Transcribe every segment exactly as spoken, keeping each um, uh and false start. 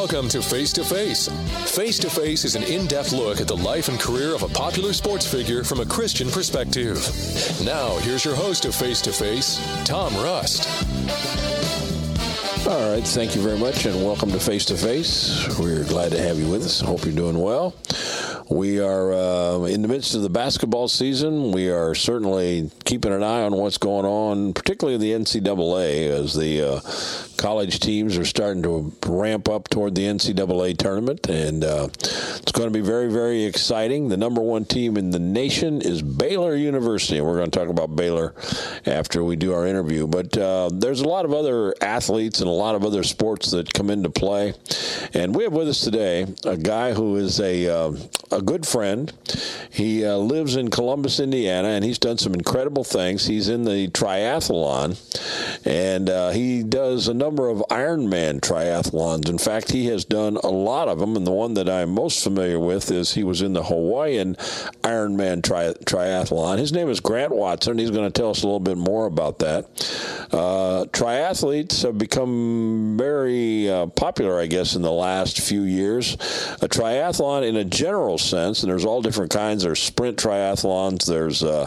Welcome to Face to Face. Face to Face is an in-depth look at the life and career of a popular sports figure from a Christian perspective. Now, here's your host of Face to Face, Tom Rust. All right, thank you very much, and welcome to Face to Face. We're glad to have you with us. Hope you're doing well. We are uh, in the midst of the basketball season. We are certainly keeping an eye on what's going on, particularly in the N C double A, as the uh, college teams are starting to ramp up toward the N C double A tournament, and uh, it's going to be very, very exciting. The number one team in the nation is Baylor University, and we're going to talk about Baylor after we do our interview. But uh, there's a lot of other athletes and a lot of other sports that come into play, and we have with us today a guy who is a uh, a good friend. He uh, lives in Columbus, Indiana, and he's done some incredible things. He's in the triathlon, and uh, he does a number of Ironman triathlons. In fact, he has done a lot of them, and the one that I'm most familiar with is he was in the Hawaiian Ironman tri- triathlon. His name is Grant Watson. He's going to tell us a little bit more about that. Uh, triathletes have become very uh, popular, I guess, in the last few years. A triathlon in a general sense, and there's all different kinds. There's sprint triathlons, there's uh,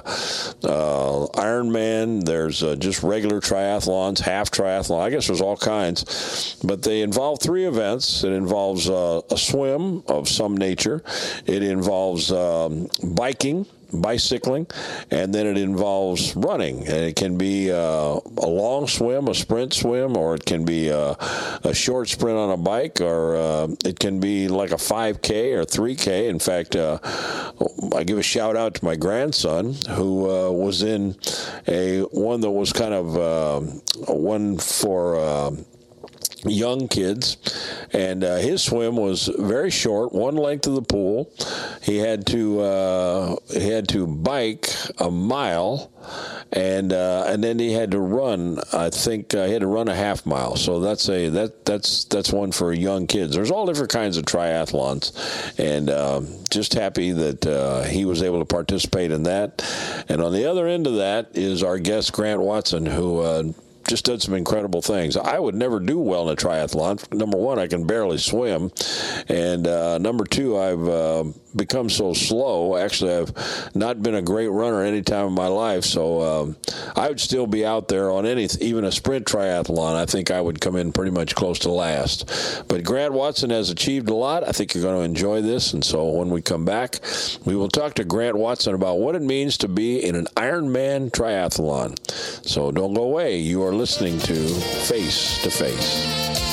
uh, Ironman, there's uh, just regular triathlons, half triathlon. I guess there's all kinds, but they involve three events. It involves uh, a swim of some nature. It involves um, biking, bicycling, and then it involves running. And it can be uh, a long swim, a sprint swim, or it can be uh, a short sprint on a bike, or uh, it can be like a five K or three K. In fact, uh, I give a shout out to my grandson, who uh, was in a one that was kind of uh, one for uh, young kids, and uh, his swim was very short, one length of the pool. He had to uh, he had to bike a mile, and uh, and then he had to run. I think uh, he had to run a half mile. So that's a that that's that's one for young kids. There's all different kinds of triathlons, and uh, just happy that uh, he was able to participate in that. And on the other end of that is our guest Grant Watson, who Uh, just did some incredible things. I would never do well in a triathlon. Number one, I can barely swim. And uh, number two, I've uh, become so slow. Actually, I've not been a great runner any time in my life. So um, I would still be out there on any, even a sprint triathlon. I think I would come in pretty much close to last. But Grant Watson has achieved a lot. I think you're going to enjoy this. And so when we come back, we will talk to Grant Watson about what it means to be in an Ironman triathlon. So don't go away. You are listening to Face to Face.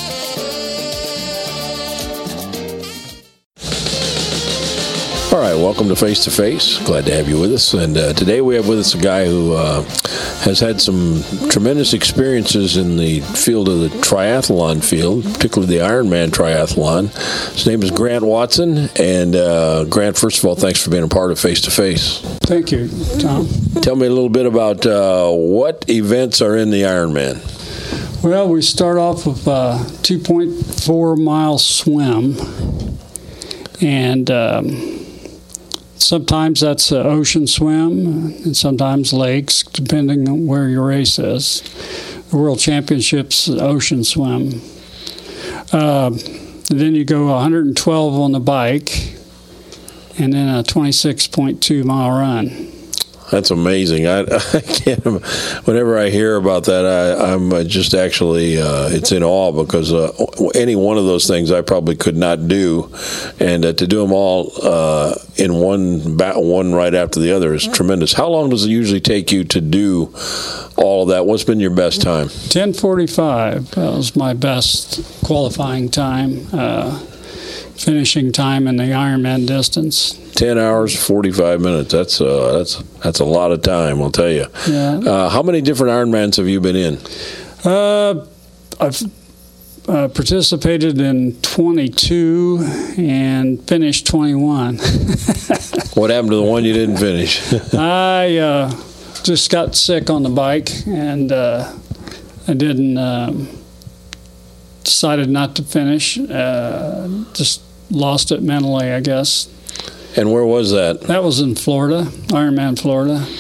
All right, welcome to Face to Face. Glad to have you with us. And uh, today we have with us a guy who uh, has had some tremendous experiences in the field of the triathlon field, particularly the Ironman triathlon. His name is Grant Watson. And uh, Grant, first of all, thanks for being a part of Face to Face. Thank you, Tom. Tell me a little bit about uh, what events are in the Ironman. Well, we start off with a two point four mile swim, and um, sometimes that's an ocean swim, and sometimes lakes, depending on where your race is. The World Championships, ocean swim. Uh, then you go one hundred twelve on the bike, and then a twenty-six point two mile run. That's amazing. I, I can't. Whenever I hear about that, I, I'm just actually uh, it's in awe, because uh, any one of those things I probably could not do, and uh, to do them all uh, in one one right after the other is tremendous. How long does it usually take you to do all of that? What's been your best time? ten forty-five. That was my best qualifying time. Uh, finishing time in the Ironman distance. Ten hours, forty-five minutes. That's uh, that's that's a lot of time, I'll tell you. Yeah. Uh, how many different Ironmans have you been in? Uh, I've uh, participated in twenty-two and finished twenty-one. What happened to the one you didn't finish? I uh, just got sick on the bike, and uh, I didn't. Um, decided not to finish. Uh, just lost it mentally, I guess. And where was that? That was in Florida, Ironman, Florida.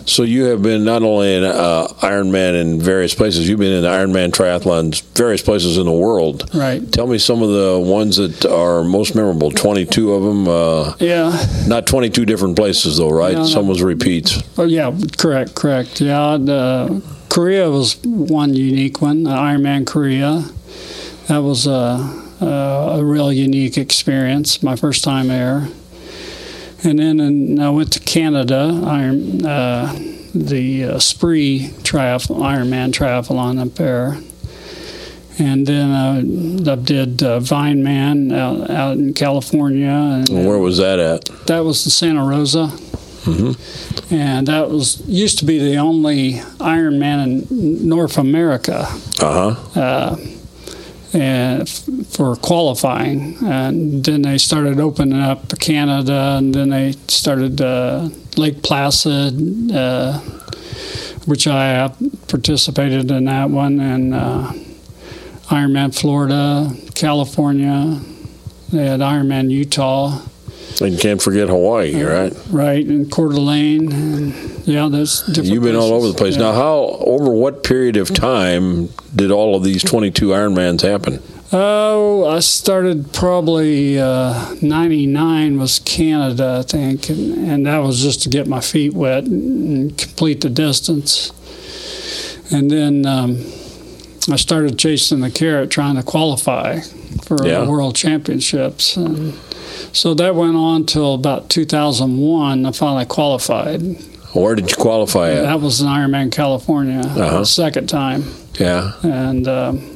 So you have been not only an uh, Ironman in various places, you've been in Ironman triathlons various places in the world. Right. Tell me some of the ones that are most memorable. twenty-two of them. Uh, yeah. Not twenty-two different places, though, right? No, no. Some was repeats. Oh, yeah, correct, correct. Yeah, the, Korea was one unique one, Ironman Korea. That was a, a, a real unique experience, my first time there. And then in, I went to Canada, Iron, uh, the uh, Spree triath- Ironman triathlon up there. And then uh, I did uh, Vineman out, out in California. And where was that at? That was in Santa Rosa. Mm-hmm. And that was used to be the only Ironman in North America. Uh-huh. Uh, and f- for qualifying, and then they started opening up Canada, and then they started uh, Lake Placid, uh, which I participated in that one, and uh, Ironman Florida, California. They had Ironman Utah. And you can't forget Hawaii, uh, right? Right, and Coeur d'Alene, and yeah, there's different. You've been places. all over the place. Yeah. Now, how over what period of time did all of these twenty-two Ironmans happen? Oh, I started probably uh, ninety-nine was Canada, I think, and, and that was just to get my feet wet and complete the distance. And then um, I started chasing the carrot, trying to qualify for Yeah. the World Championships. And so that went on till about two thousand one. I finally qualified. Where did you qualify at? That was in Ironman California, Uh-huh. the second time. Yeah. And um,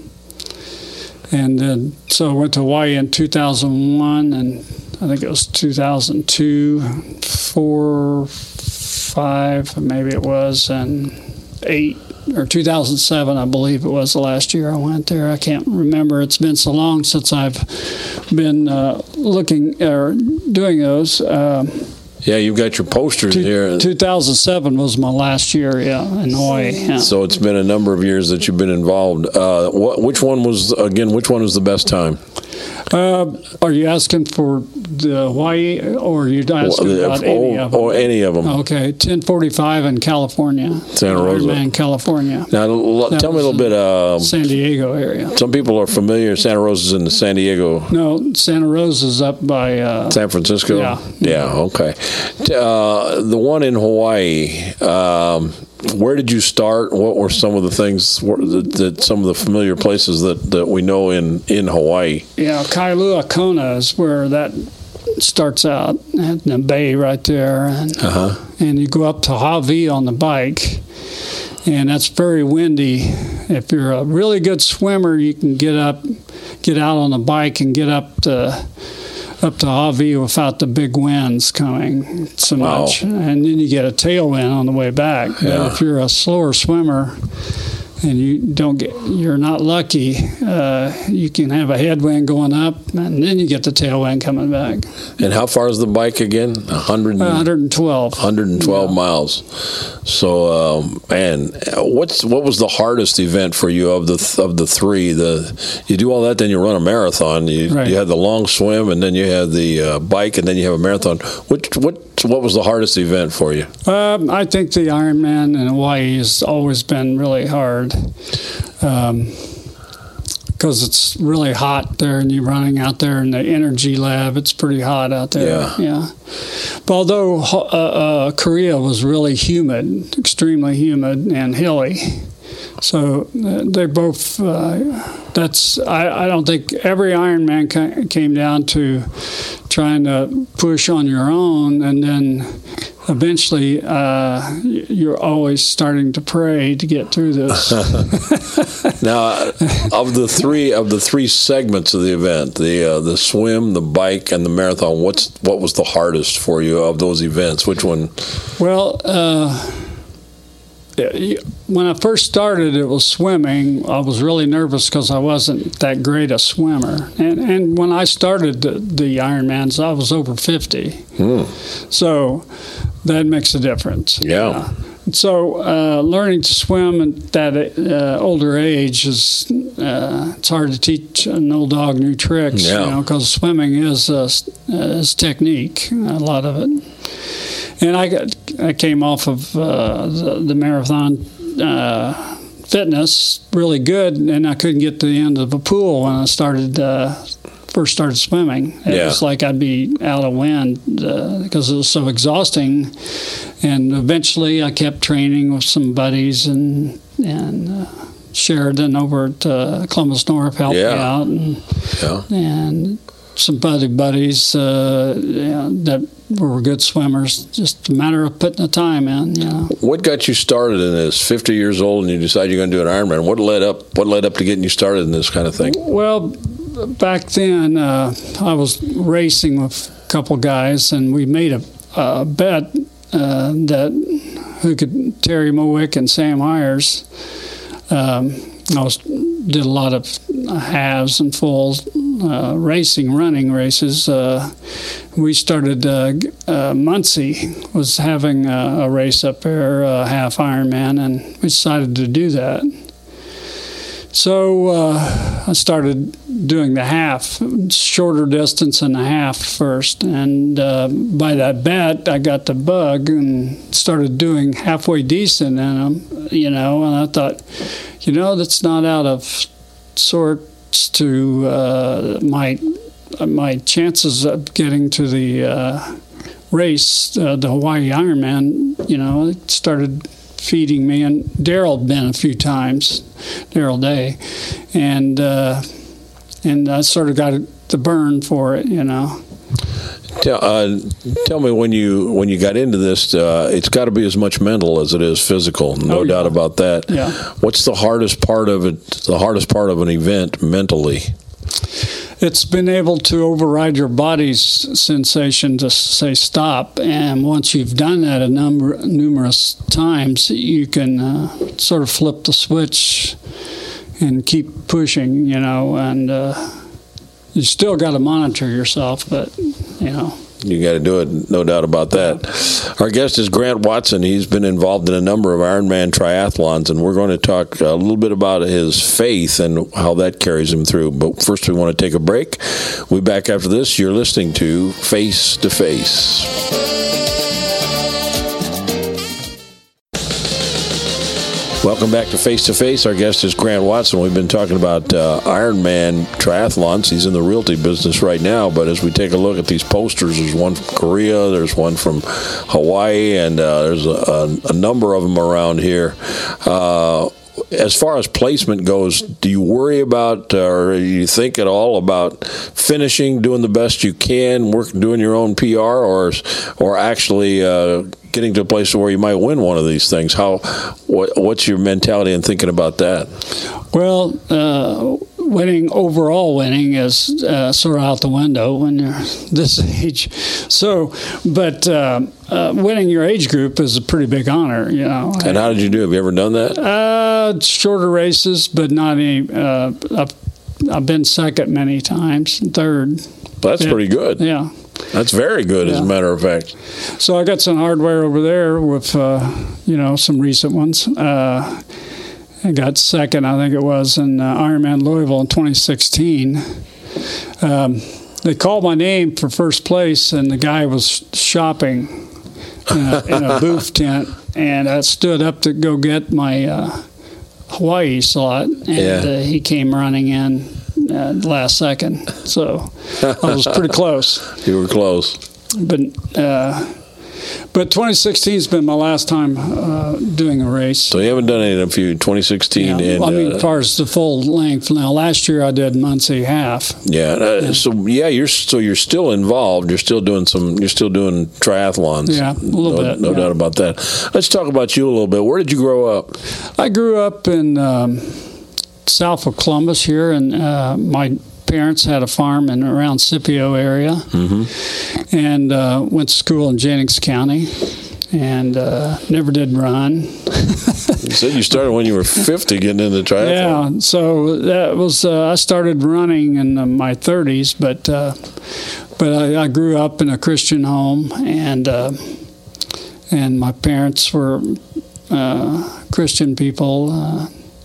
and then so I went to Hawaii in two thousand one, and I think it was two thousand two, four, five, maybe it was, and eight. Or two thousand seven, I believe it was the last year I went there. I can't remember. It's been so long since I've been uh, looking or doing those. Um, Yeah, you've got your posters two, here. two thousand seven was my last year, yeah, in Hawaii. Yeah. So it's been a number of years that you've been involved. Uh, what, which one was, again, which one was the best time? Uh, are you asking for the Hawaii, or are you asking Well, about or, any of them? or any of them. Okay, ten forty-five in California. Santa Rosa. Ironman, California. Now, l- That tell me a was little bit. Uh, San Diego area. some people are familiar. Santa Rosa's in the San Diego, No, Santa Rosa's up by... Uh, San Francisco. Yeah. Yeah. Okay. Uh, the one in Hawaii. Um, where did you start? What were some of the things that, that some of the familiar places that, that we know in, in Hawaii? yeah, Kailua Kona is where that starts out, at the bay right there. And, Uh-huh. and you go up to Hawi on the bike, and that's very windy. If you're a really good swimmer, you can get up, get out on the bike and get up to up to Hawi without the big winds coming so Wow. much. And then you get a tailwind on the way back. Yeah. But if you're a slower swimmer and you don't get, you're not lucky, uh, you can have a headwind going up, and then you get the tailwind coming back. And how far is the bike again? one hundred. one hundred twelve. one hundred twelve Yeah. miles. So, um, man, what's what was the hardest event for you of the th- of the three? The you do all that, then you run a marathon. You Right. you had the long swim, and then you had the uh, bike, and then you have a marathon. Which what what was the hardest event for you? Um, I think the Ironman in Hawaii has always been really hard. Um, because it's really hot there, and you're running out there in the energy lab. It's pretty hot out there. Yeah. Yeah. But although uh, uh, Korea was really humid, extremely humid and hilly, so uh, they both. Uh, that's. I, I don't think every Ironman ca- came down to trying to push on your own, and then eventually uh, you're always starting to pray to get through this. Now, of the three of the three segments of the event, the uh, the swim, the bike, and the marathon, what's what was the hardest for you of those events? Which one? Well, uh, when I first started, it was swimming. I was really nervous because I wasn't that great a swimmer. And, and when I started the, the Ironmans, I was over fifty. Hmm. So that makes a difference. Yeah. Uh, so uh, learning to swim at that uh, older age is uh, it's hard to teach an old dog new tricks. Yeah. You know, because swimming is uh, is technique, a lot of it. and I got, I came off of uh, the, the marathon uh, fitness really good, and I couldn't get to the end of the pool when I started uh, first started swimming. It yeah. was like I'd be out of wind uh, because it was so exhausting. And eventually, I kept training with some buddies, and and uh, Sheridan over at uh, Columbus North helped yeah. me out, and yeah. and some buddy buddies uh, you know, that were good swimmers. Just a matter of putting the time in. You know. What got you started in this? fifty years old, and you decided you're going to do an Ironman. What led up? What led up to getting you started in this kind of thing? Well, back then uh, I was racing with a couple guys, and we made a, a bet uh, that who could Terry Mowick and Sam Myers. Um, I was did a lot of halves and fulls, uh, racing, running races. Uh, we started. Uh, uh, Muncie was having a, a race up there, a half Ironman, and we decided to do that. So uh, I started doing the half, shorter distance and the half first. And uh, by that bet, I got the bug and started doing halfway decent in them, you know. And I thought, you know, that's not out of sorts to uh, my my chances of getting to the uh, race, uh, the Hawaii Ironman. You know, it started feeding me, and Daryl had been a few times, Daryl Day, and uh, and I sort of got the burn for it, you know. Tell, uh, tell me when you when you got into this, uh, it's got to be as much mental as it is physical, no oh, yeah. doubt about that. Yeah. What's the hardest part of it? The hardest part of an event mentally? It's been able to override your body's sensation to say stop, and once you've done that a number numerous times, you can uh, sort of flip the switch and keep pushing, you know. And uh, you still got to monitor yourself, but you know. You got to do it, no doubt about that. Our guest is Grant Watson. He's been involved in a number of Ironman triathlons, and we're going to talk a little bit about his faith and how that carries him through. But first, we want to take a break. We'll be back after this. You're listening to Face to Face. Welcome back to Face to Face. Our guest is Grant Watson. We've been talking about uh, Ironman triathlons. He's in the realty business right now, but as we take a look at these posters, there's one from Korea, there's one from Hawaii, and uh, there's a, a, a number of them around here. Uh, as far as placement goes, do you worry about, uh, or do you think at all about finishing, doing the best you can, work, doing your own P R, or or actually uh, getting to a place where you might win one of these things? How, what, what's your mentality in thinking about that? Well, uh, winning, overall winning is uh, sort of out the window when you're this age. So, but uh, uh, winning your age group is a pretty big honor, you know. And how did you do? Have you ever done that? Uh, shorter races, but not any. Uh, I've, I've been second many times, third. That's yeah. pretty good. Yeah. That's very good, yeah. as a matter of fact. So I got some hardware over there with, uh, you know, some recent ones. Uh, I got second, I think it was, in uh, Ironman Louisville in twenty sixteen. Um, they called my name for first place, and the guy was shopping in a, in a booth tent, and I stood up to go get my uh, Hawaii slot, and yeah. uh, he came running in uh, last second. So I was pretty close. You were close. But uh, but twenty sixteen has been my last time uh, doing a race. So you haven't done any of you twenty sixteen. Yeah, and, I mean, uh, as far as the full length. Now, last year I did Muncie half. Yeah, uh, yeah. So yeah, you're so you're still involved. You're still doing some. You're still doing triathlons. Yeah, a little no, bit. No yeah. doubt about that. Let's talk about you a little bit. Where did you grow up? I grew up in um, south of Columbus here, and uh, my parents had a farm in around Scipio area, mm-hmm. and uh, went to school in Jennings County, and uh, never did run. You said you started when you were fifty, getting into triathlon. Yeah, so that was uh, I started running in uh, my thirties, but uh, but I, I grew up in a Christian home, and uh, and my parents were uh, Christian people. Uh,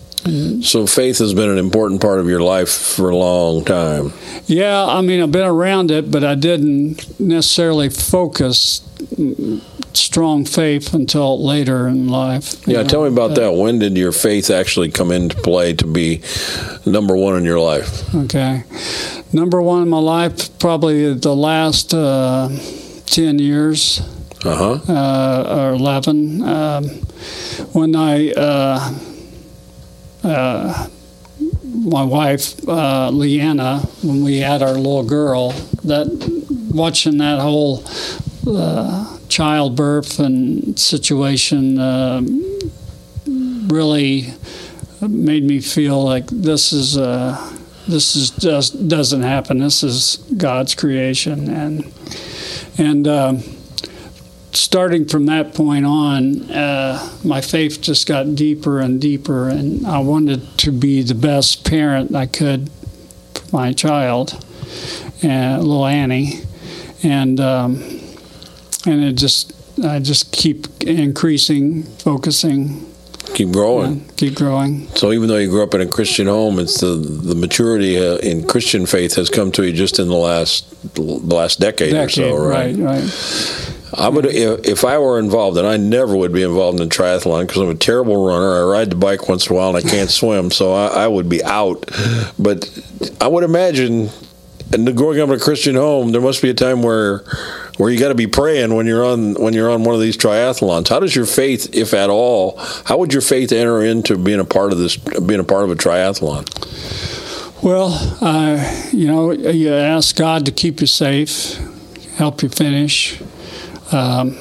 So faith has been an important part of your life for a long time. Yeah, I mean, I've been around it, but I didn't necessarily focus strong faith until later in life. Yeah, know, tell me about but, that. When did your faith actually come into play to be number one in your life? Okay. Number one in my life, probably the last uh, ten years. Uh-huh. Uh, or eleven. Um, when I, uh, uh, my wife, uh, Leanna, when we had our little girl, that watching that whole uh, childbirth and situation uh, really made me feel like this is uh, this is just doesn't happen. This is God's creation, and and. Um, Starting from that point on, uh, my faith just got deeper and deeper, and I wanted to be the best parent I could for my child, and little Annie, and um, and it just I just keep increasing, focusing, keep growing, uh, keep growing. So even though you grew up in a Christian home, it's the the maturity uh, in Christian faith has come to you just in the last the last decade, decade or so, right? Right, right. I would, if, if I were involved, and I never would be involved in triathlon because I'm a terrible runner. I ride the bike once in a while and I can't swim, so I, I would be out. But I would imagine, and growing up in a Christian home, there must be a time where where you got to be praying when you're on when you're on one of these triathlons. How does your faith, if at all, how would your faith enter into being a part of this, being a part of a triathlon? Well, uh, you know, you ask God to keep you safe, help you finish. Um,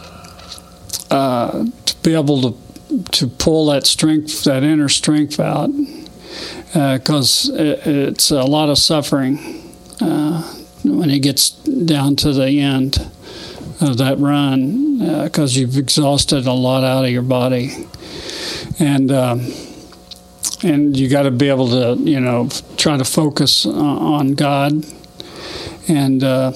uh, to be able to to pull that strength, that inner strength out, because uh, it, it's a lot of suffering uh, when it gets down to the end of that run, because uh, you've exhausted a lot out of your body, and um, and you got to be able to, you know, try to focus on God, and. Uh,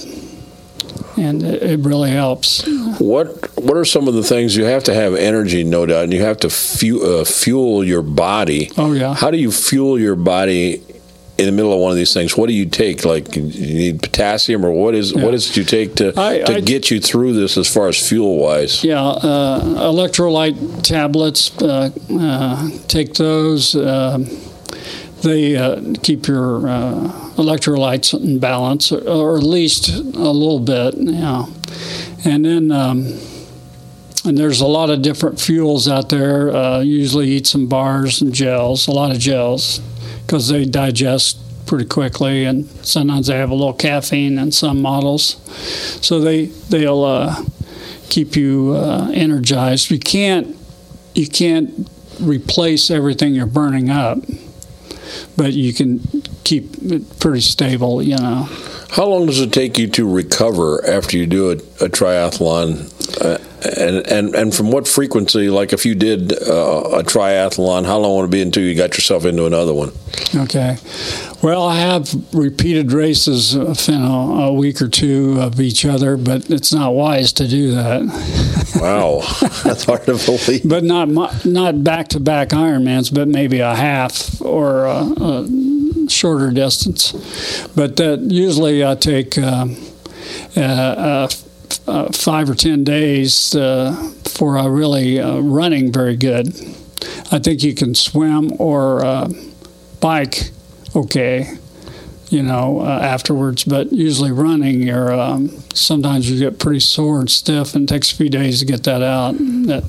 And it really helps. What What are some of the things you have to have energy, no doubt, and you have to fu- uh, fuel your body? Oh yeah. How do you fuel your body in the middle of one of these things? What do you take? Like, you need potassium, or what is yeah. what is it you take to I, to I, get you through this as far as fuel wise? Yeah, uh, electrolyte tablets. Uh, uh, take those. Uh, they uh, keep your uh, electrolytes in balance, or, or at least a little bit. Yeah, and then um, and there's a lot of different fuels out there. Uh, usually eat some bars and gels, a lot of gels, because they digest pretty quickly, and sometimes they have a little caffeine in some models, so they they'll uh, keep you uh, energized. You can't you can't replace everything you're burning up, but you can keep it pretty stable, you know. How long does it take you to recover after you do a, a triathlon? Uh, and, and and from what frequency? Like if you did uh, a triathlon, how long would it be until you got yourself into another one? Okay. Well, I have repeated races within a, a week or two of each other, but it's not wise to do that. Wow, that's hard to believe. But not not back-to-back Ironmans, but maybe a half or a, a shorter distance. But that usually I take uh, uh, uh, uh, five or ten days uh, before I really uh, running very good. I think you can swim or uh, bike okay, you know, uh, afterwards. But usually running, you're um, sometimes you get pretty sore and stiff, and it takes a few days to get that out. That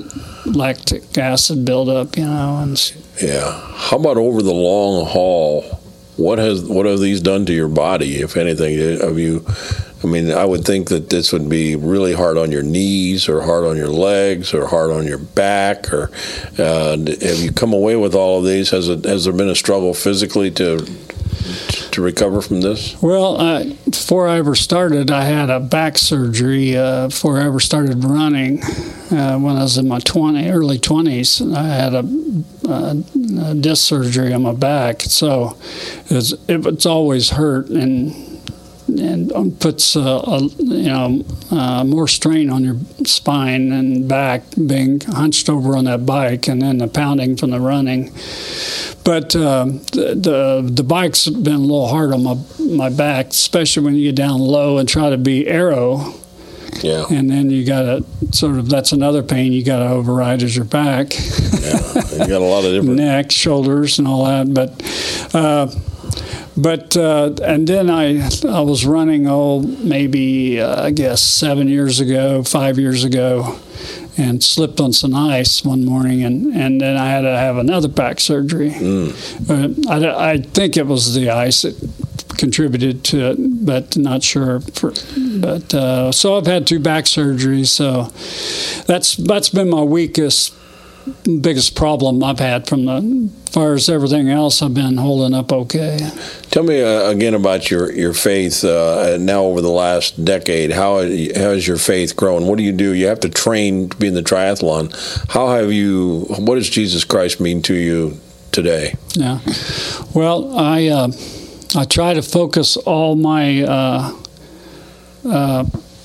lactic acid buildup, you know. And yeah. How about over the long haul? What has what have these done to your body, if anything? Have you? I mean, I would think that this would be really hard on your knees, or hard on your legs, or hard on your back. Or uh, have you come away with all of these? Has it has there been a struggle physically to to recover from this? Well, uh, before I ever started, I had a back surgery. Uh, before I ever started running, uh, when I was in my twenty early twenties, I had a, a, a disc surgery on my back. So it's it's always hurt and. and puts uh, a, you know uh, more strain on your spine and back, being hunched over on that bike, and then the pounding from the running. But uh, the, the the bike's been a little hard on my my back, especially when you get down low and try to be aero. Yeah. And then you got to sort of, that's another pain you got to override is your back. Yeah. You got a lot of different neck, shoulders, and all that. But, uh, but uh, and then I I was running, oh, maybe, uh, I guess, seven years ago, five years ago, and slipped on some ice one morning, and, and then I had to have another back surgery. Mm. Uh, I, I think it was the ice that contributed to it, but not sure. For, but uh, so I've had two back surgeries, so that's that's been my weakest, biggest problem I've had. From the as far as everything else, I've been holding up okay. Tell me uh, again about your your faith uh, now over the last decade. How how has your faith grown? What do you do? You have to train to be in the triathlon. How have you? What does Jesus Christ mean to you today? Yeah, well, I uh, I try to focus all my uh, uh,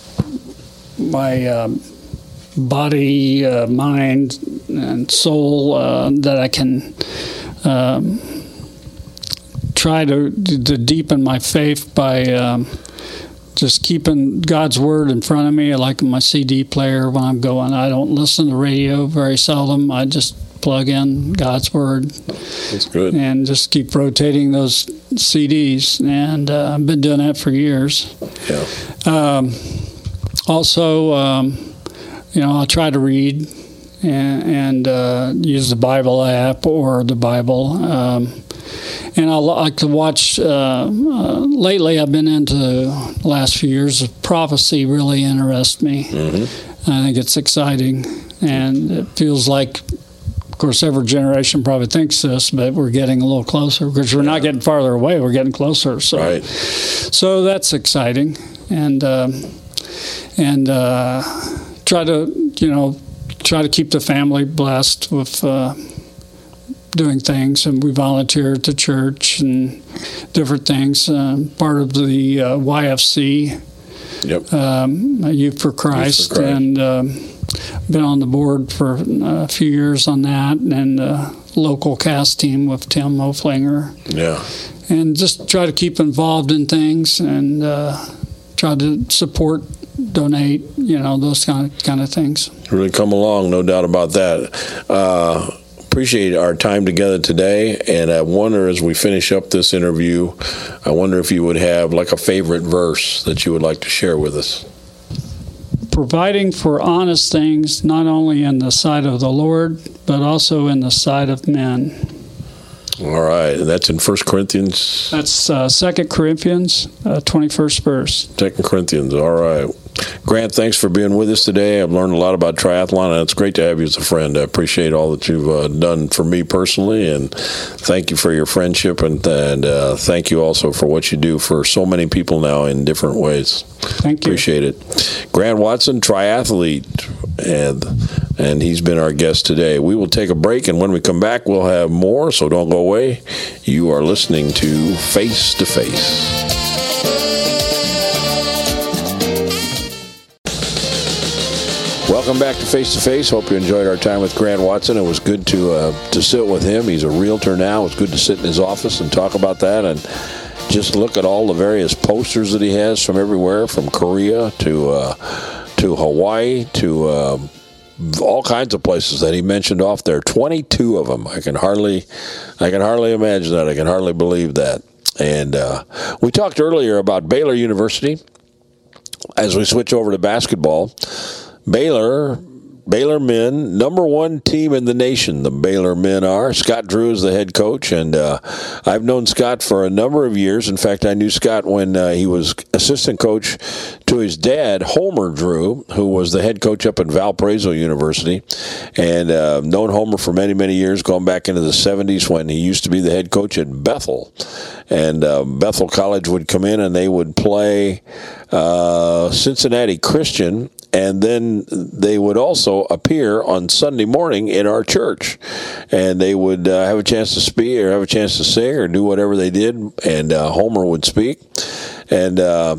my uh, body, uh, mind, and soul uh, that I can. Um, try to to deepen my faith by um, just keeping God's Word in front of me, like my C D player when I'm going. I don't listen to radio very seldom. I just plug in God's Word. That's good. And just keep rotating those C Ds. And uh, I've been doing that for years. Yeah. Um, also, um, you know, I'll try to read and, and uh, use the Bible app or the Bible. Um, and I like to watch, uh, uh, lately I've been into the last few years of prophecy really interests me. Mm-hmm. I think it's exciting, and it feels like, of course, every generation probably thinks this, but we're getting a little closer because we're not getting farther away, we're getting closer. So, right. So that's exciting. And, um, and uh, try to, you know, try to keep the family blessed with uh, doing things, and we volunteer at the church and different things. Uh, part of the uh, Y F C, yep. um, Youth for Christ, Youth for Christ. and um, been on the board for a few years on that, and uh, local cast team with Tim Hoflinger. Yeah. And just try to keep involved in things and uh, try to support, donate, you know, those kind of, kind of things. Really come along, no doubt about that. Uh, appreciate our time together today, and I wonder as we finish up this interview, I wonder if you would have like a favorite verse that you would like to share with us. Providing for honest things, not only in the sight of the Lord, but also in the sight of men. All right, and that's in First Corinthians? That's uh, Second Corinthians, uh, twenty-first verse. Second Corinthians, all right. Grant, thanks for being with us today. I've learned a lot about triathlon, and it's great to have you as a friend. I appreciate all that you've uh, done for me personally, and thank you for your friendship, and, and uh, thank you also for what you do for so many people now in different ways. Thank you. Appreciate it. Grant Watson, triathlete, and and he's been our guest today. We will take a break, and when we come back, we'll have more, so don't go away. You are listening to Face to Face. Welcome back to Face to Face. Hope you enjoyed our time with Grant Watson. It was good to uh, to sit with him. He's a realtor now. It's good to sit in his office and talk about that and just look at all the various posters that he has from everywhere, from Korea to uh, to Hawaii to uh, all kinds of places that he mentioned off there. twenty-two of them. I can hardly, I can hardly imagine that. I can hardly believe that. And uh, we talked earlier about Baylor University. As we switch over to basketball, Baylor, Baylor men, number one team in the nation, the Baylor men are. Scott Drew is the head coach, and uh, I've known Scott for a number of years. In fact, I knew Scott when uh, he was assistant coach to his dad, Homer Drew, who was the head coach up at Valparaiso University, and uh, known Homer for many, many years, going back into the seventies when he used to be the head coach at Bethel. And uh, Bethel College would come in, and they would play uh, Cincinnati Christian, and then they would also appear on Sunday morning in our church. And they would uh, have a chance to speak or have a chance to sing or do whatever they did, and uh, Homer would speak. And uh,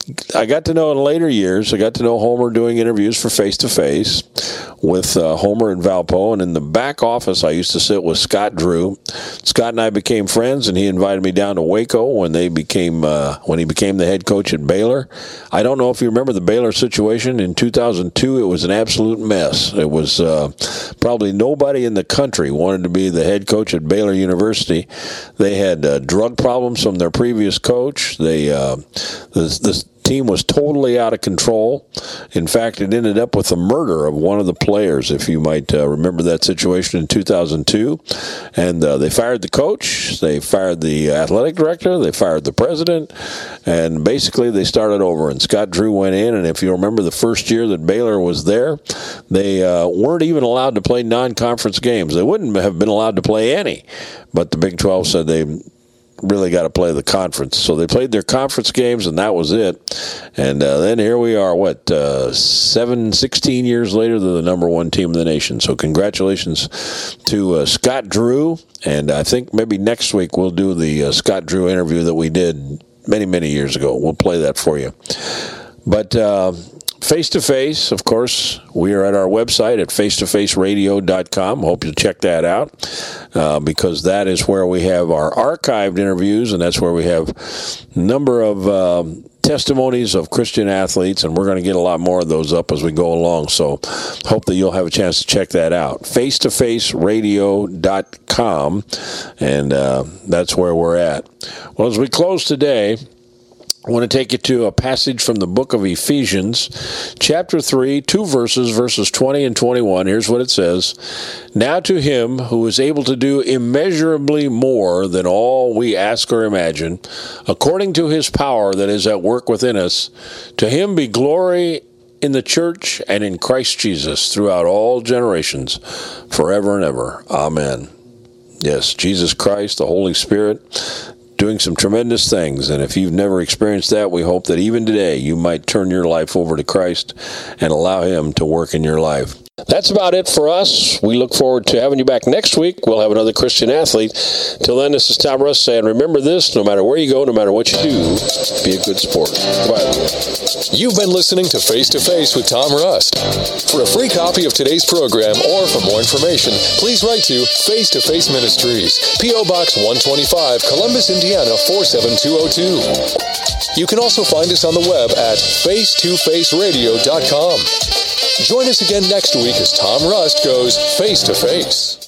I got to know in later years, I got to know Homer doing interviews for Face to Face with uh, Homer and Valpo. And in the back office, I used to sit with Scott Drew. Scott and I became friends, and he invited me down to Waco when they became uh, when he became the head coach at Baylor. I don't know if you remember the Baylor situation in two thousand two. It was an absolute mess. It was uh, probably nobody in the country wanted to be the head coach at Baylor University. They had uh, drug problems from their previous coach. They uh, this, this team was totally out of control. In fact, it ended up with the murder of one of the players, if you might uh, remember that situation in two thousand two. And uh, they fired the coach, they fired the athletic director, they fired the president, and basically they started over. And Scott Drew went in, and if you remember the first year that Baylor was there, they uh, weren't even allowed to play non-conference games. They wouldn't have been allowed to play any, but the Big twelve said they really got to play the conference. So they played their conference games, and that was it. And uh, then here we are, what, uh, seven, sixteen years later, they're the number one team in the nation. So congratulations to uh, Scott Drew. And I think maybe next week we'll do the uh, Scott Drew interview that we did many, many years ago. We'll play that for you. But uh, face-to-face, of course, we are at our website at face to face radio dot com. Hope you'll check that out uh, because that is where we have our archived interviews, and that's where we have a number of um, testimonies of Christian athletes, and we're going to get a lot more of those up as we go along. So hope that you'll have a chance to check that out. face to face radio dot com, and uh, that's where we're at. Well, as we close today, I want to take you to a passage from the book of Ephesians, chapter three, two verses, verses twenty and twenty-one. Here's what it says. Now to him who is able to do immeasurably more than all we ask or imagine, according to his power that is at work within us, to him be glory in the church and in Christ Jesus throughout all generations, forever and ever. Amen. Yes, Jesus Christ, the Holy Spirit, doing some tremendous things. And if you've never experienced that, we hope that even today you might turn your life over to Christ and allow him to work in your life. That's about it for us. We look forward to having you back next week. We'll have another Christian athlete. Till then, this is Tom Russ saying, remember this, no matter where you go, no matter what you do, be a good sport. Bye. You've been listening to Face to Face with Tom Rust. For a free copy of today's program or for more information, please write to Face to Face Ministries, P O Box one twenty-five, Columbus, Indiana four seven two oh two. You can also find us on the web at face to face radio dot com. Join us again next week as Tom Rust goes face to face.